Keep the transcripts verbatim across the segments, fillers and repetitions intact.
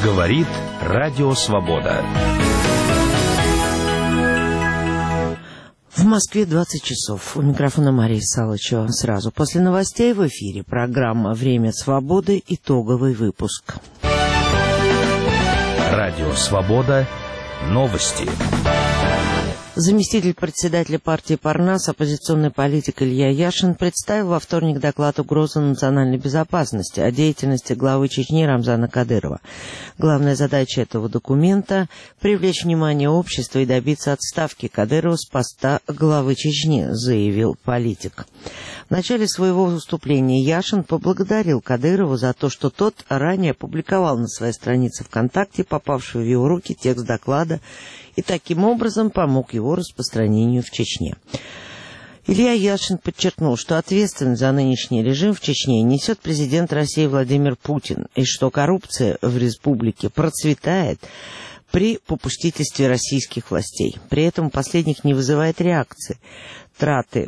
Говорит Радио Свобода. В Москве двадцать часов. У микрофона Мария Салычева. Сразу после новостей в эфире программа «Время свободы». Итоговый выпуск. Радио Свобода. Новости. Заместитель председателя партии «Парнас», оппозиционный политик Илья Яшин представил во вторник доклад «Угрозы национальной безопасности» о деятельности главы Чечни Рамзана Кадырова. Главная задача этого документа – привлечь внимание общества и добиться отставки Кадырова с поста главы Чечни, заявил политик. В начале своего выступления Яшин поблагодарил Кадырова за то, что тот ранее опубликовал на своей странице ВКонтакте попавший в его руки текст доклада и таким образом помог его распространению в Чечне. Илья Яшин подчеркнул, что ответственность за нынешний режим в Чечне несет президент России Владимир Путин, и что коррупция в республике процветает при попустительстве российских властей. При этом последних не вызывает реакции. Траты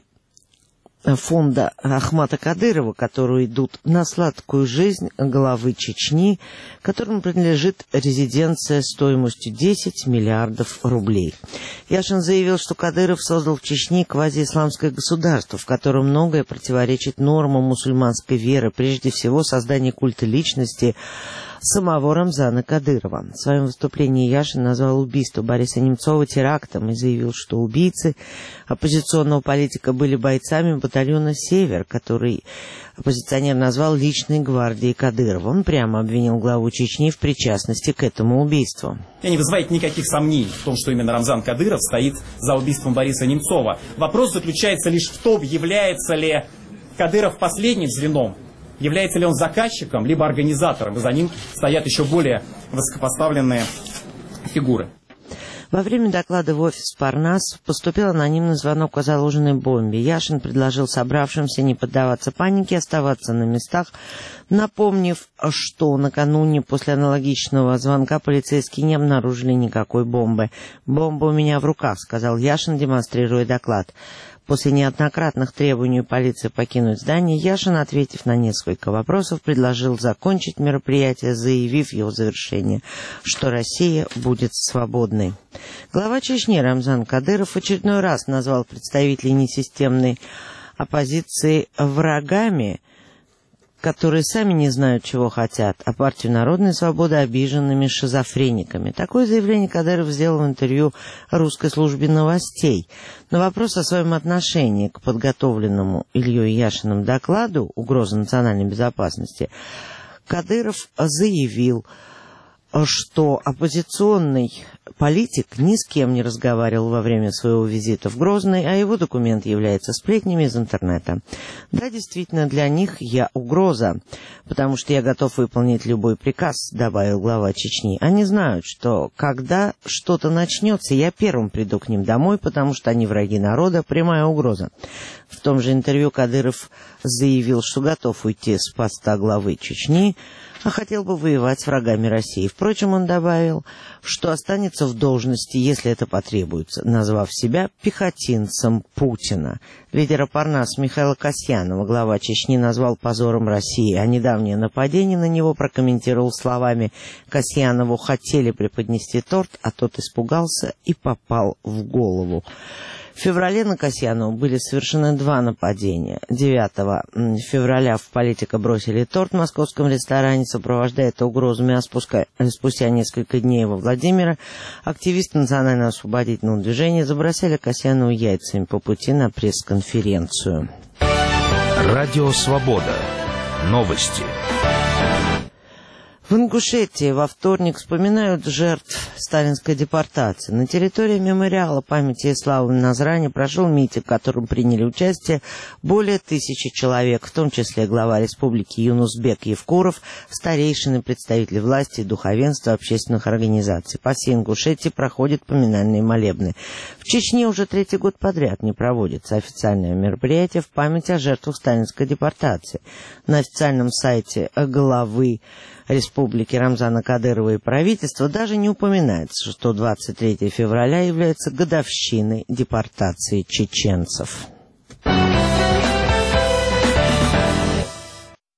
фонда Ахмата Кадырова, которые идут на сладкую жизнь главы Чечни, которому принадлежит резиденция стоимостью десять миллиардов рублей. Яшин заявил, что Кадыров создал в Чечне квазиисламское государство, в котором многое противоречит нормам мусульманской веры, прежде всего создание культа личности самого Рамзана Кадырова. В своем выступлении Яшин назвал убийство Бориса Немцова терактом и заявил, что убийцы оппозиционного политика были бойцами батальона «Север», который оппозиционер назвал личной гвардией Кадырова. Он прямо обвинил главу Чечни в причастности к этому убийству. И не вызывает никаких сомнений в том, что именно Рамзан Кадыров стоит за убийством Бориса Немцова. Вопрос заключается лишь в том, является ли Кадыров последним звеном, является ли он заказчиком, либо организатором, и за ним стоят еще более высокопоставленные фигуры. Во время доклада в офис Парнас поступил анонимный звонок о заложенной бомбе. Яшин предложил собравшимся не поддаваться панике, оставаться на местах, напомнив, что накануне после аналогичного звонка полицейские не обнаружили никакой бомбы. «Бомба у меня в руках», — сказал Яшин, демонстрируя доклад. После неоднократных требований полиции покинуть здание, Яшин, ответив на несколько вопросов, предложил закончить мероприятие, заявив его завершение, что Россия будет свободной. Глава Чечни Рамзан Кадыров в очередной раз назвал представителей несистемной оппозиции врагами, которые сами не знают, чего хотят, а партию Народной Свободы обиженными шизофрениками. Такое заявление Кадыров сделал в интервью русской службе новостей. На вопрос о своем отношении к подготовленному Ильей Яшиным докладу «Угроза национальной безопасности» Кадыров заявил, что оппозиционный политик ни с кем не разговаривал во время своего визита в Грозный, а его документ является сплетнями из интернета. Да, действительно, для них я угроза, потому что я готов выполнить любой приказ, добавил глава Чечни. Они знают, что когда что-то начнется, я первым приду к ним домой, потому что они враги народа, прямая угроза. В том же интервью Кадыров заявил, что готов уйти с поста главы Чечни, а хотел бы воевать с врагами России. Впрочем, он добавил, что останется в должности, если это потребуется, назвав себя пехотинцем Путина. Лидера Парнас Михаила Касьянова глава Чечни назвал позором России, а недавнее нападение на него прокомментировал словами: «Касьянову хотели преподнести торт, а тот испугался и попал в голову». В феврале на Касьянова были совершены два нападения. девятого февраля в политика бросили торт в московском ресторане, сопровождая это угрозами, а спуска... спустя несколько дней во Владимире активисты национально-освободительного движения забросали Касьянову яйцами по пути на пресс-конференцию. Радио Свобода. Новости. В Ингушетии во вторник вспоминают жертв сталинской депортации. На территории мемориала памяти Ислама Назрани прошел митинг, в котором приняли участие более тысячи человек, в том числе глава республики Юнусбек Евкуров, старейшины, представители власти, духовенства, общественных организаций. По всей Ингушетии проходят поминальные молебны. В Чечне уже третий год подряд не проводится официальное мероприятие в память о жертвах сталинской депортации. На официальном сайте главы Республики Рамзана Кадырова и правительства даже не упоминается, что двадцать третьего февраля является годовщиной депортации чеченцев.